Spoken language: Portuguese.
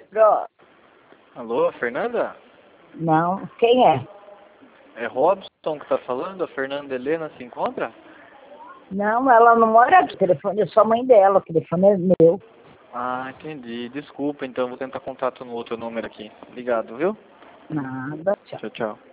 Pro. Alô, Fernanda? Não, quem é? É Robson que tá falando? A Fernanda Helena se encontra? Não, ela não mora aqui, o telefone é só a mãe dela, o telefone é meu. Ah, entendi. Desculpa, então vou tentar contato no outro número aqui. Obrigado, viu? Nada, tchau. Tchau, tchau.